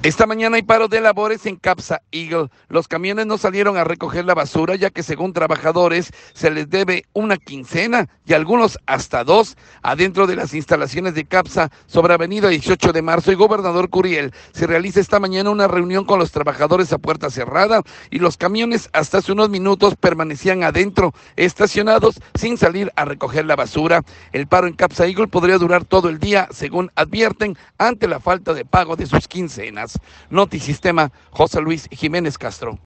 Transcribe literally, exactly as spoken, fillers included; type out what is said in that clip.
Esta mañana hay paro de labores en Capsa Eagle. Los camiones no salieron a recoger la basura, ya que según trabajadores se les debe una quincena y algunos hasta dos. Adentro de las instalaciones de Capsa, sobre Avenida dieciocho de marzo y Gobernador Curiel, se realiza esta mañana una reunión con los trabajadores a puerta cerrada y los camiones hasta hace unos minutos permanecían adentro, estacionados sin salir a recoger la basura. El paro en Capsa Eagle podría durar todo el día, según advierten, ante la falta de pago de sus quincenas. Notisistema, José Luis Jiménez Castro.